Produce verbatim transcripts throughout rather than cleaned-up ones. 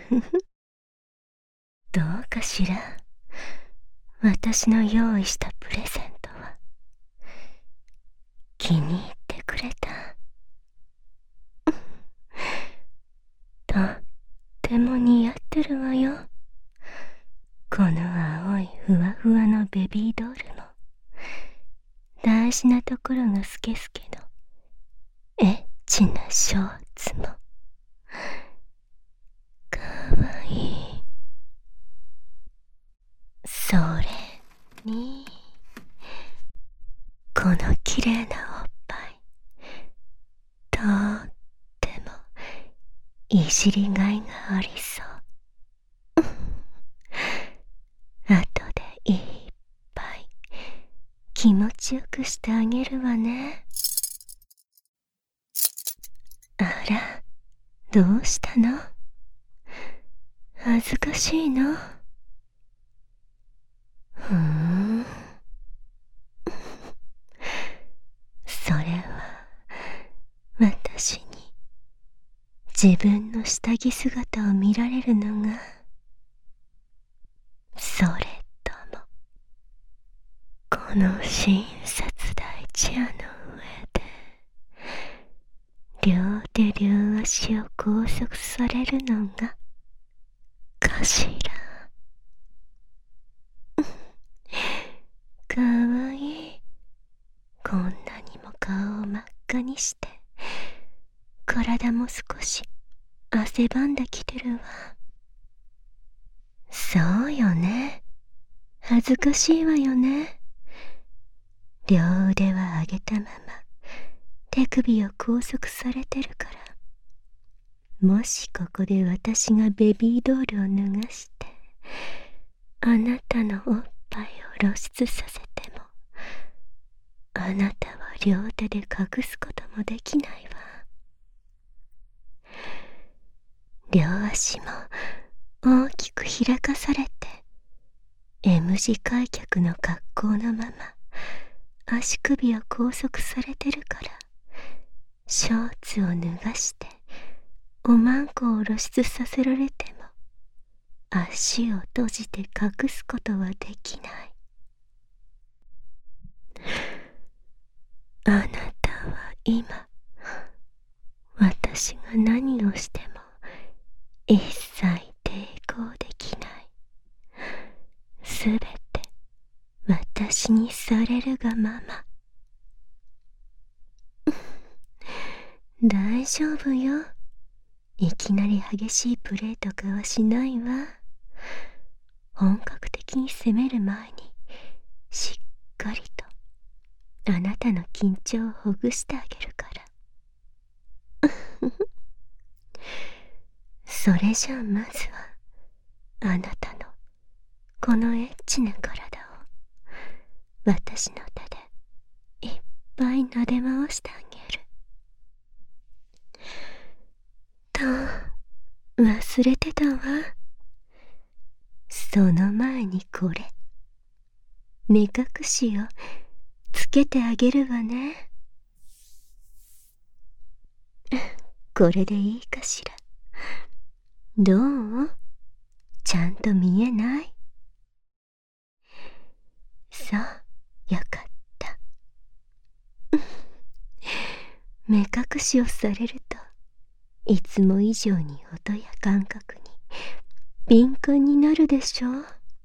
どうかしら。私の用意したプレゼントは気に入ってくれた？とっても似合ってるわよ。この青いふわふわのベビードールも、大事なところがスケスケのエッチなショーツもかわいい。それにこのきれいなおっぱい、とってもいじりがいがありそう。後でいっぱい気持ちよくしてあげるわね。あら、どうしたの？恥ずかしいの？ふーん。それは私に自分の下着姿を見られるのが、それともこの診察台チェアの上で両手両足を拘束されるのがかしら。かわいい。こんなにも顔を真っ赤にして、体も少し汗ばんできてるわ。そうよね。恥ずかしいわよね。両腕は上げたまま手首を拘束されてるから、もしここで私がベビードールを脱がしてあなたのおっぱいを露出させても、あなたは両手で隠すこともできないわ。両足も大きく開かされて エム 字開脚の格好のまま足首を拘束されてるから、ショーツを脱がしておまんこを露出させられても足を閉じて隠すことはできない。あなたは今、私が何をしても一切抵抗できない。すべて私にされるがまま。大丈夫よ。いきなり激しいプレーとかはしないわ。本格的に攻める前にしっかりとあなたの緊張をほぐしてあげるから。それじゃあまずはあなたのこのエッチな体を私の手でいっぱい撫で回してあげる。と忘れてたわ。その前にこれ、目隠しをつけてあげるわね。これでいいかしら。どう？ちゃんと見えない？そう、よかった。目隠しをされるといつも以上に音や感覚に敏感になるでしょう。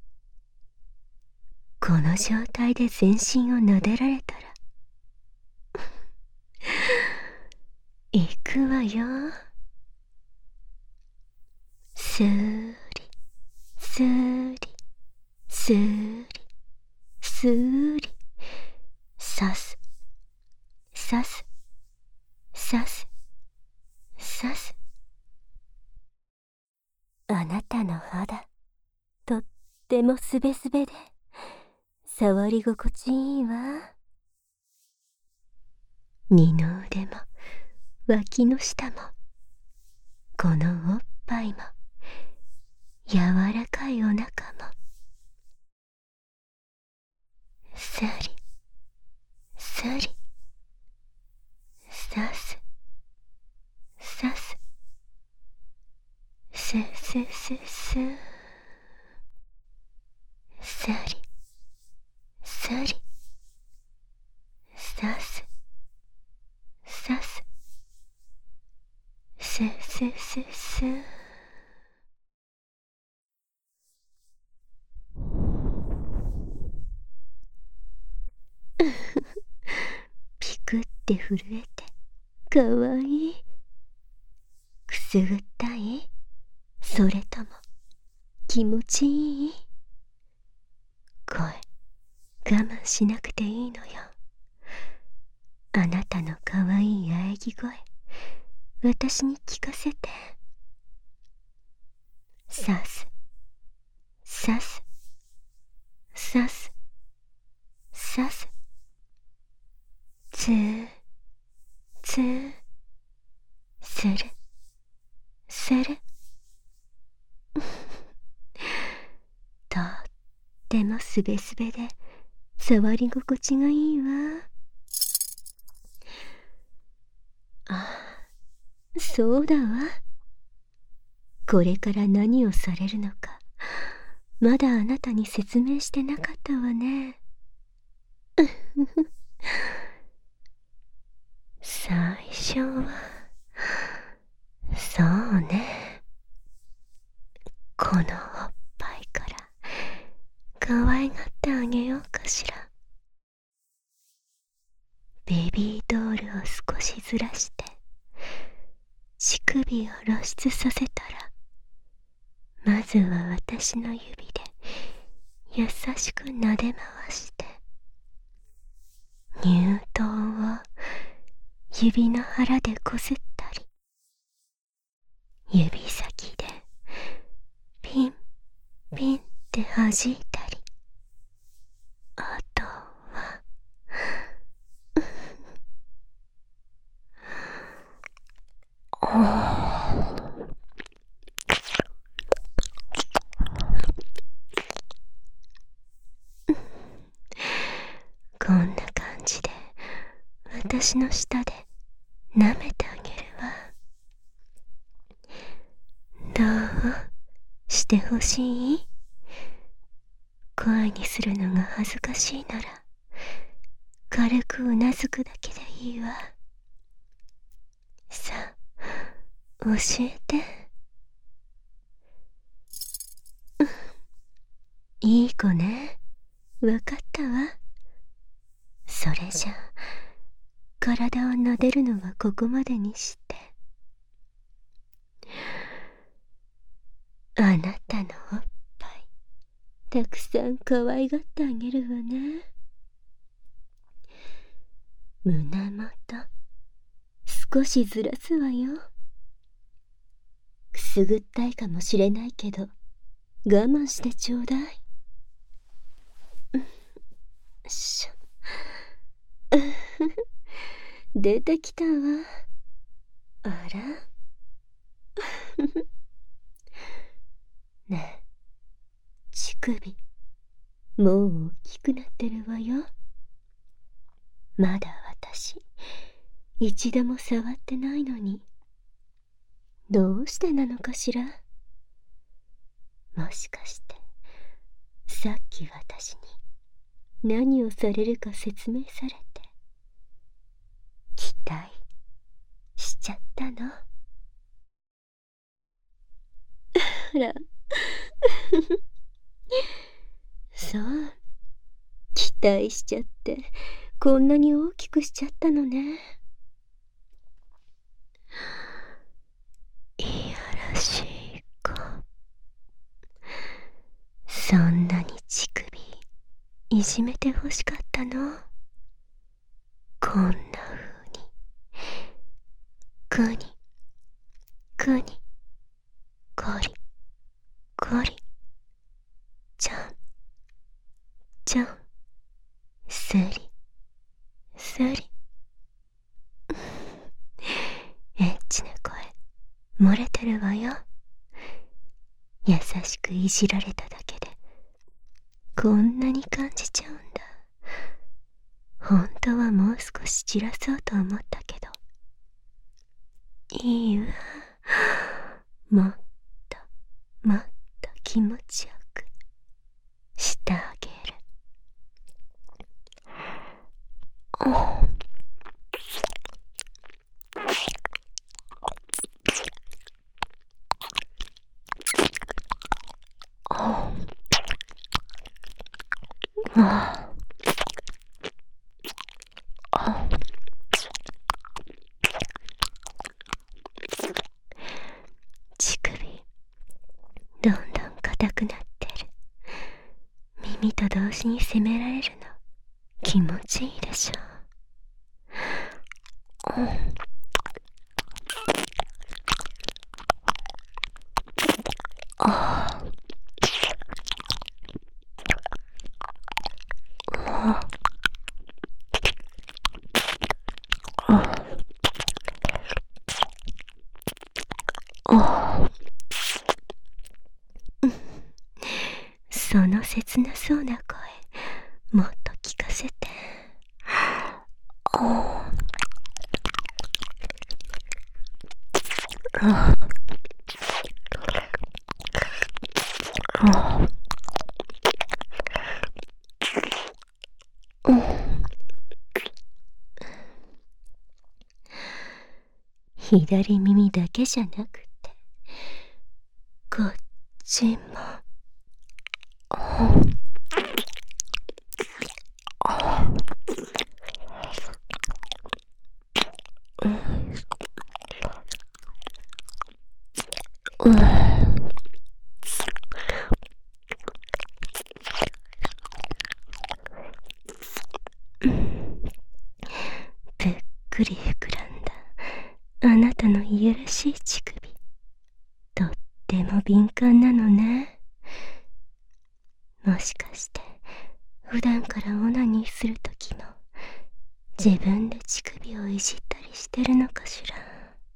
この状態で全身を撫でられたら行くわよ。スーリスーリスーリスーリ、さすさすさすさす。あなたの肌、とってもすべすべで触り心地いいわ。二の腕も脇の下もこのおっぱいも柔らかいお腹もスリスリさすさすススすすさりさりさすさすすすすすピクって震えてかわいい。くすぐったい？それとも気持ちいい？声我慢しなくていいのよ。あなたのかわいい喘ぎ声、私に聞かせて。さすさすさすさすつーつーするするとってもすべすべで触り心地がいいわ。あ、そうだわ。これから何をされるのかまだあなたに説明してなかったわね。最初はそうね、このおっぱいから可愛がってあげようかしら。ベビードールを少しずらして乳首を露出させたら、まずは私の指で優しく撫で回して乳頭を指の腹でこすったり、指先でピンピンって弾いたり、あとはこんな感じで私の舌で舐めてあげるわ。どうしてほしい？声にするのが恥ずかしいなら軽くうなずくだけでいいわ。さあ教えて。いい子ね、わかったわ。それじゃ体を撫でるのはここまでにして、あなたのおっぱいたくさん可愛がってあげるわね。胸元少しずらすわよ。くすぐったいかもしれないけど我慢してちょうだい。しょ出てきたわ。あらねえ、乳首もう大きくなってるわよ。まだ私一度も触ってないのに、どうしてなのかしら。もしかしてさっき私に何をされるか説明されて期待しちゃったの？あらそう、期待しちゃってこんなに大きくしちゃったのね。いやらしい子、そんなに乳首いじめてほしかったの？こんな風にくにくにこりこりちゃんちゃんすりすりエッチな声漏れてるわよ。優しくいじられただけでこんなに感じちゃうんだ。本当はもう少し散らそうと思ったけど、いいわ、もっともっと気持ちよくしてあげる。乳首どんどん硬くなってる。耳と同時に責められるの気持ちいいでしょ。その切なそうな声、もっと聞かせて。左耳だけじゃなくてこっちも。ぷっくり膨らんだあなたのいやらしい乳首、とっても敏感なのね。もしかして普段からオナニーするときも自分で乳首をいじったりしてるのかしら。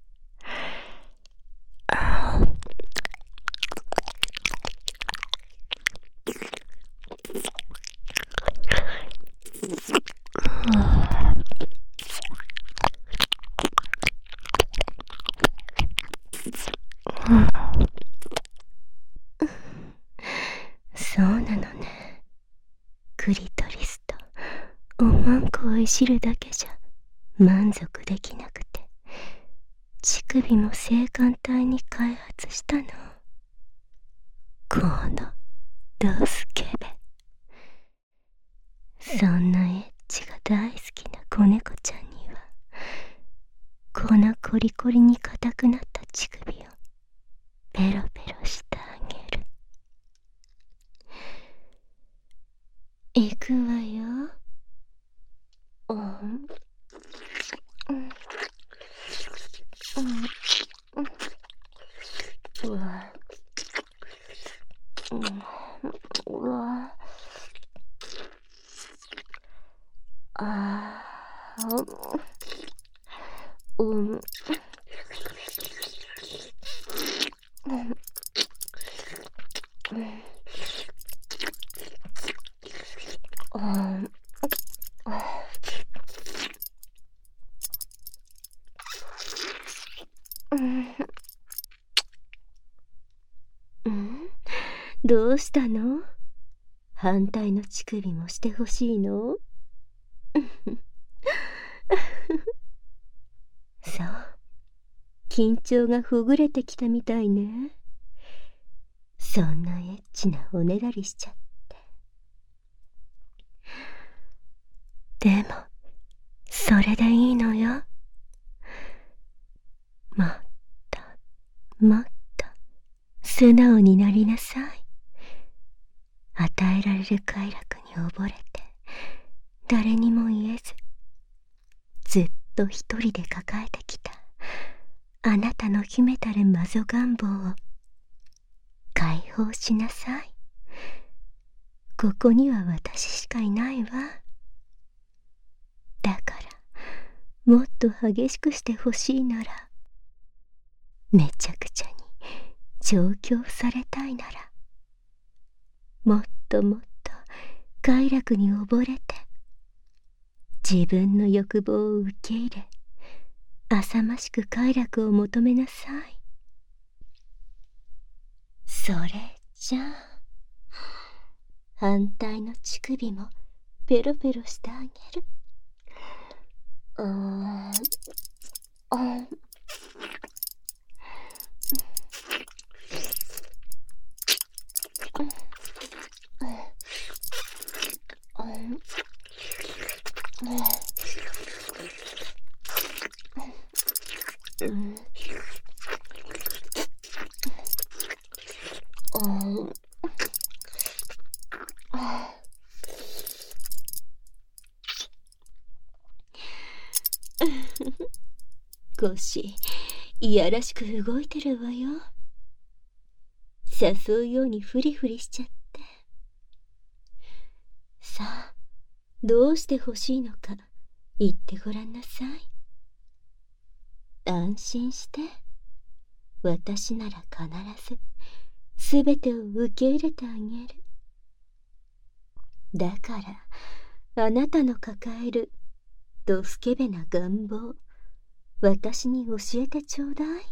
そうなのね。クリトリスとおまんこをいじるだけじゃ満足できなくて、乳首も性感帯に開発したの。このドスケベ。そんなエッチが大好きな子猫ちゃんには、このコリコリに硬くなった乳首をペロペロしてあげる。いくわよ。うん、うん、うん、うわ、うん、うわ、あー、うん、うん、うん、どうしたの？反対の乳首もしてほしいの？そう、緊張がほぐれてきたみたいね。そんなエッチなおねだりしちゃって。でもそれでいいのよ。もっともっと素直になりなさい。与えられる快楽に溺れて誰にも言えずずっと一人で抱えてきたあなたの秘めたる魔女願望を解放しなさい。ここには私しかいないわ。だからもっと激しくしてほしいなら、めちゃくちゃに調教されたいなら、もっともっと快楽に溺れて自分の欲望を受け入れ、浅ましく快楽を求めなさい。 それじゃあ反対の乳首もペロペロしてあげる。うーん、うん、うん、うん、腰いやらしく動いてるわよ。誘うようにフリフリしちゃって。さあ、どうして欲しいのか言ってごらんなさい。安心して、私なら必ずすべてを受け入れてあげる。だからあなたの抱えるドスケベな願望、私に教えてちょうだい。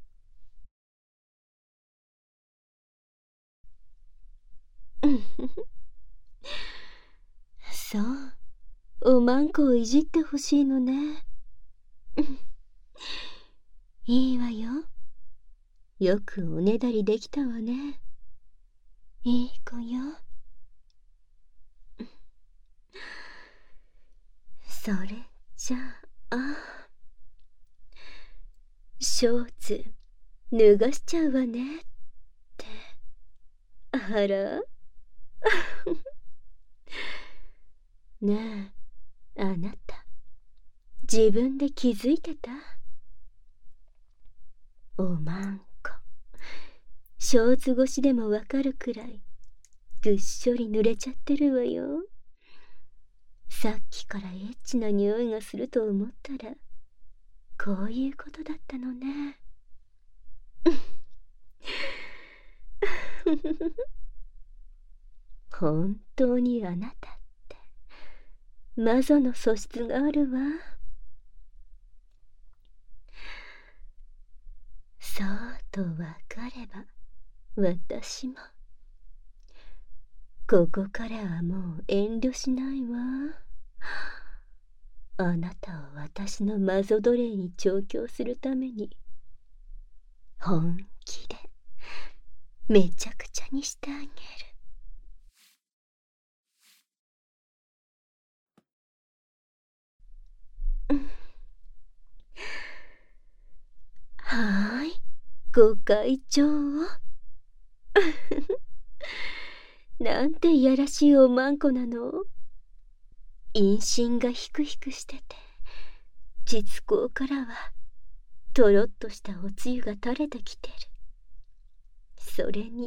そう、おまんこをいじってほしいのね。いいわよ。よくおねだりできたわね。いい子よ。それじゃあ、ショーツ脱がしちゃうわねって。あらねえ、あなた自分で気づいてた？おまんこ、ショーツ越しでもわかるくらいぐっしょり濡れちゃってるわよ。さっきからエッチな匂いがすると思ったらこういうことだったのね。本当にあなたって魔女の素質があるわ。そうとわかれば私もここからはもう遠慮しないわ。あなたを私の魔女奴隷に調教するために本気でめちゃくちゃにしてあげる。はーい、ご会長。なんていやらしいおまんこなの。陰唇がヒクヒクしてて、膣口からはとろっとしたおつゆが垂れてきてる。それに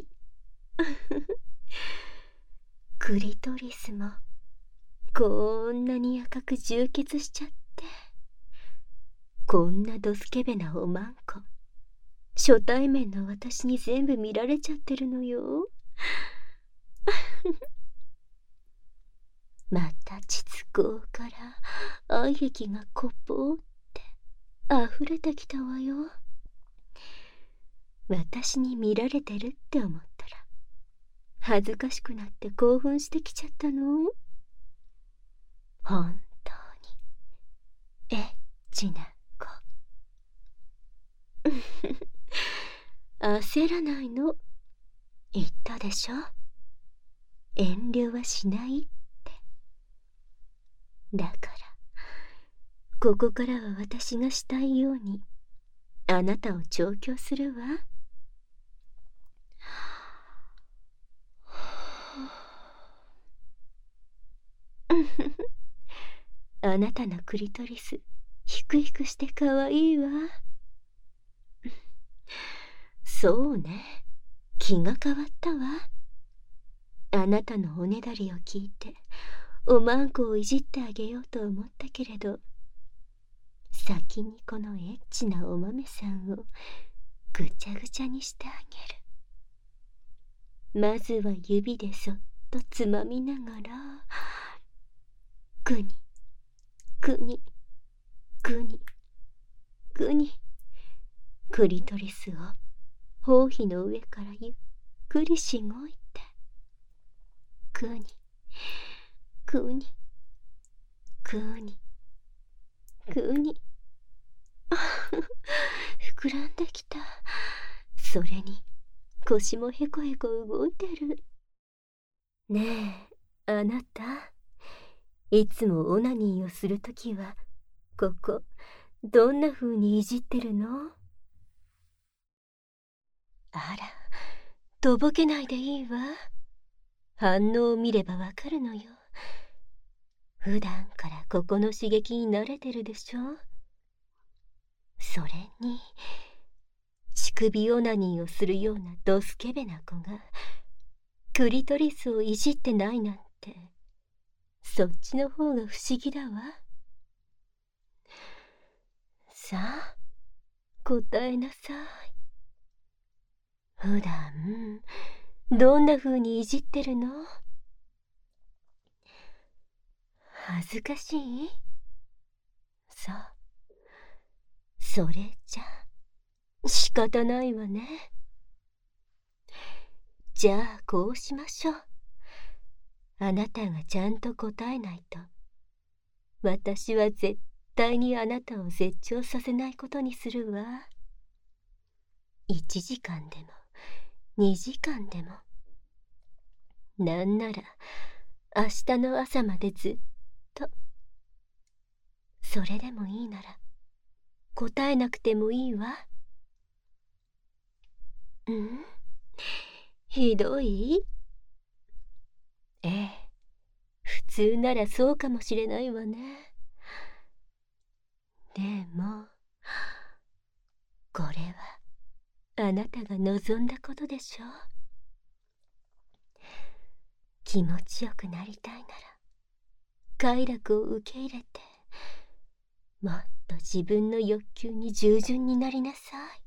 クリトリスもこんなに赤く充血しちゃって、こんなドスケベなおまんこ初対面の私に全部見られちゃってるのよ。また膣口から愛液がこぽーって溢れてきたわよ。私に見られてるって思ったら恥ずかしくなって興奮してきちゃったの。本当にエッチな子。焦らないの。言ったでしょ、遠慮はしないって。だからここからは私がしたいようにあなたを調教するわ。あなたのクリトリスヒクヒクしてかわいいわ。そうね、気が変わったわ。あなたのおねだりを聞いておまんこをいじってあげようと思ったけれど、先にこのエッチなお豆さんをぐちゃぐちゃにしてあげる。まずは指でそっとつまみながら、ぐにぐにぐにぐにクリトリスを包皮の上からゆっくりしごいて、くにくにくにくにあふふ膨らんできた。それに腰もへこへこ動いてる。ねえ、あなた、いつもオナニーをするときはここどんな風にいじってるの？あら、とぼけないでいいわ。反応を見ればわかるのよ。普段からここの刺激に慣れてるでしょ。それに乳首オナニーをするようなドスケベな子がクリトリスをいじってないなんて、そっちの方が不思議だわ。さあ、答えなさい。普段どんな風にいじってるの？恥ずかしい？そう、それじゃ仕方ないわね。じゃあこうしましょう。あなたがちゃんと答えないと、私は絶対にあなたを絶頂させないことにするわ。いちじかんでもにじかんでも、なんなら明日の朝までずっと。それでもいいなら答えなくてもいいわ。うん、ひどい？ええ、普通ならそうかもしれないわね。でもこれはあなたが望んだことでしょ。気持ちよくなりたいなら快楽を受け入れて、もっと自分の欲求に従順になりなさい。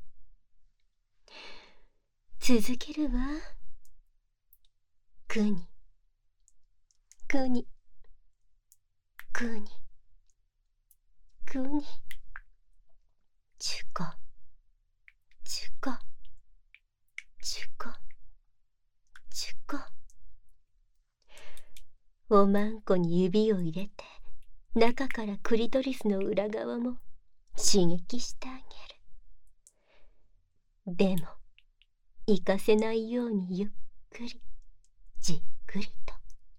続けるわ。くにくにくにくにちゅこちゅこちゅこちゅこ。おまんこに指を入れて、中からクリトリスの裏側も刺激してあげる。でも行かせないようにゆっくりじっくりと、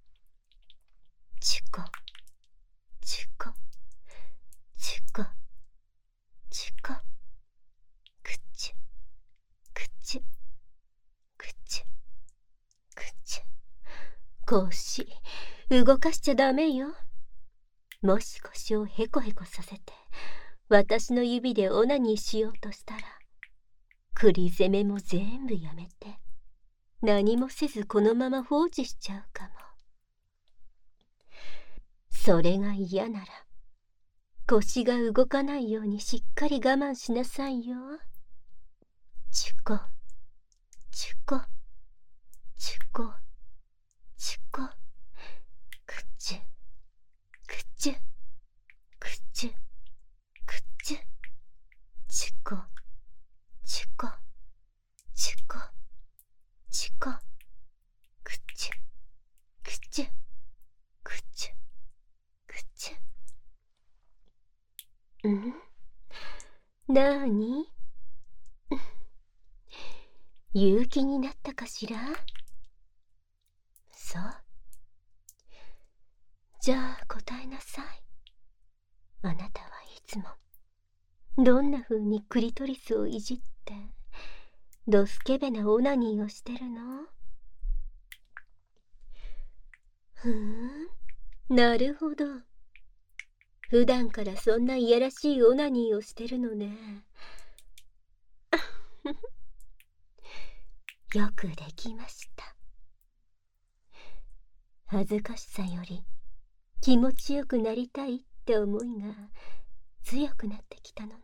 チュコチュコチュコチュコ、くちゅくちゅくちゅくちゅ。腰動かしちゃダメよ。もし腰をヘコヘコさせて私の指でオナニーしようとしたら、クリ攻めも全部やめて何もせずこのまま放置しちゃうかも。それが嫌なら腰が動かないようにしっかり我慢しなさいよ。チュコチュコチュコチュコ、くちゅくちゅくちゅくちゅ、チュコチュコチュコチュコ、くちゅくちゅくちゅくちゅ。ん？なーに？勇気になったかしら？そう。じゃあ答えなさい。あなたはいつもどんな風にクリトリスをいじってドスケベなオナニーをしてるの？ふーん、なるほど。普段からそんないやらしいオナニーをしてるのね。よくできました。恥ずかしさより気持ちよくなりたいって思いが強くなってきたのね。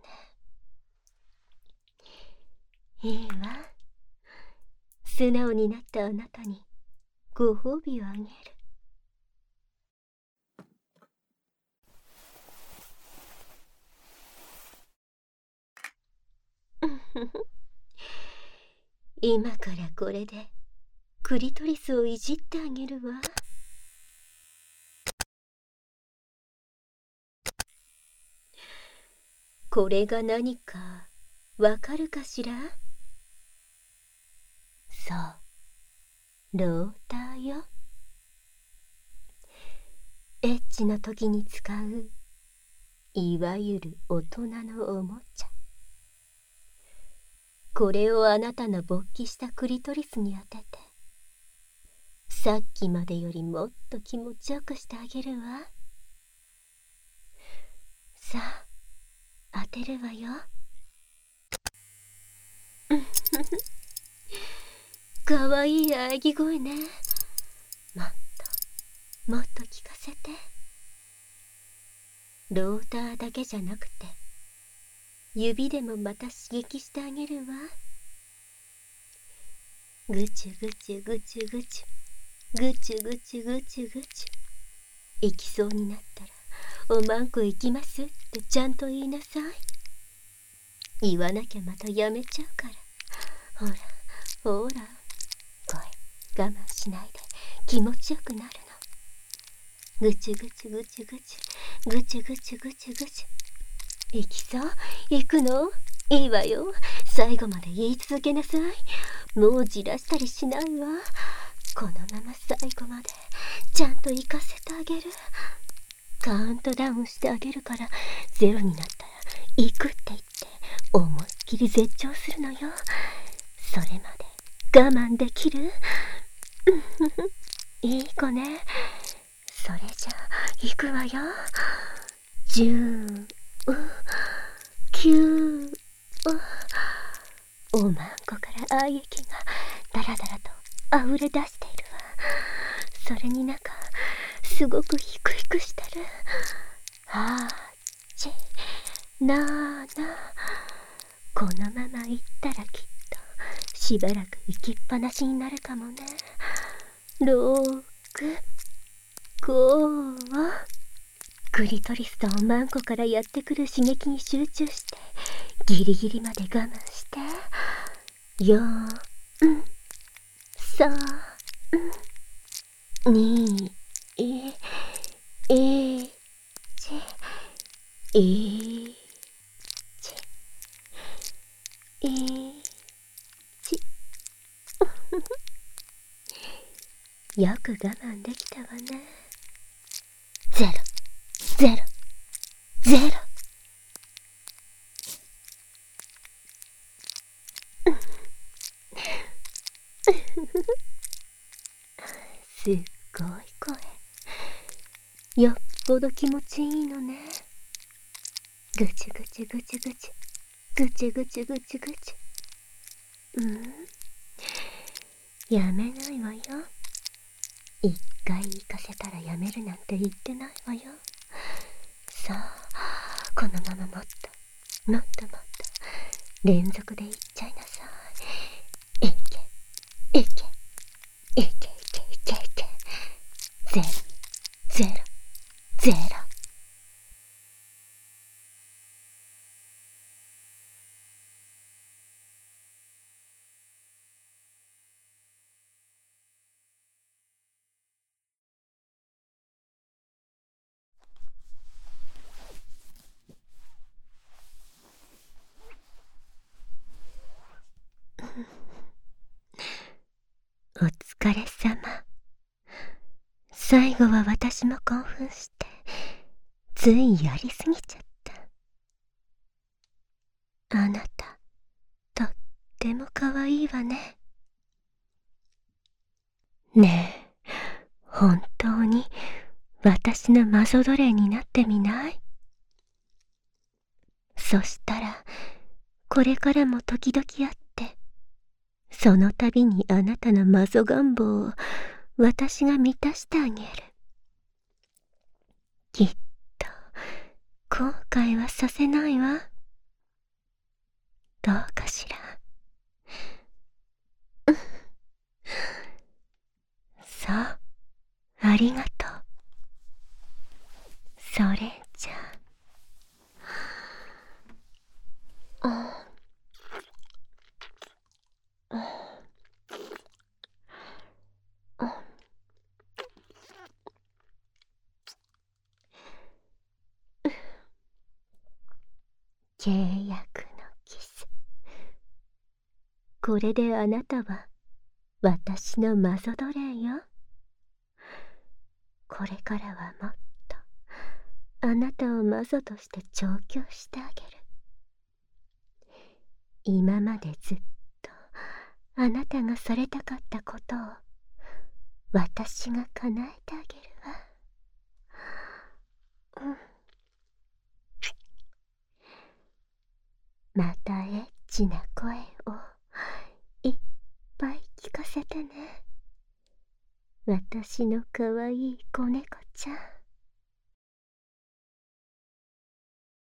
いいわ。素直になったあなたにご褒美をあげる。今からこれでクリトリスをいじってあげるわ。これが何かわかるかしら？そう、ローターよ。エッチの時に使う、いわゆる大人のおもちゃ。これをあなたの勃起したクリトリスに当てて、さっきまでよりもっと気持ちよくしてあげるわ。さあ、当てるわよ。かわいい喘ぎ声ね。もっともっと聞かせて。ローターだけじゃなくて、指でもまた刺激してあげるわ。ぐちゅぐちゅぐちゅぐちゅ、ぐちゅぐちゅぐちゅぐちゅ。行きそうになったら、おまんこ行きますってちゃんと言いなさい。言わなきゃまたやめちゃうから。ほら、ほら。声、我慢しないで気持ちよくなるの。ぐちゅぐちゅぐちゅぐちゅ、ぐちゅぐちゅぐちゅぐちゅ。行きそう？行くの？いいわよ。最後まで言い続けなさい。もうじらしたりしないわ。このまま最後までちゃんと行かせてあげる。カウントダウンしてあげるから、ゼロになったら行くって言って思いっきり絶頂するのよ。それまで我慢できる？いい子ね。それじゃ行くわよ。じゅう、きゅう、おまんこから愛液がだらだらと溢れ出しているわ。それになんかすごくヒクヒクしてる。はち、なな。このまま行ったらきっとしばらく行きっぱなしになるかもね。ろく、ご。クリトリスとおまんこからやってくる刺激に集中してギリギリまで我慢して。よん、さん、に、い、い、ち、い、ち、い、ち。よく我慢できたわね。ゼロ、ゼロ、ゼロ。すっごい声。よっぽど気持ちいいのね。ぐちゅぐちゅぐちゅぐちゅ、ぐちゅぐちゅぐちゅぐちゅ。うん、やめないわよ。一回行かせたらやめるなんて言ってないわよ。さあ、このままもっともっともっと連続でいっちゃいなさい。いけいけいけいけいけいけ。ゼロ、ゼロ、ゼロ。お疲れ様。最後は私も興奮してついやりすぎちゃった。あなたとっても可愛いわね。ねえ、本当に私のマゾ奴隷になってみない？そしたらこれからも時々会ってその度にあなたのマゾ願望を私が満たしてあげる。きっと後悔はさせないわ。どうかしら。そう、ありがとう。それじゃあ、 契約のキス。これであなたは私のマゾ奴隷よ。これからはもっとあなたをマゾとして調教してあげる。今までずっとあなたがされたかったことを私が叶えてあげるわ。うん。またエッチな声をいっぱい聞かせてね。私のかわいい子猫ちゃん。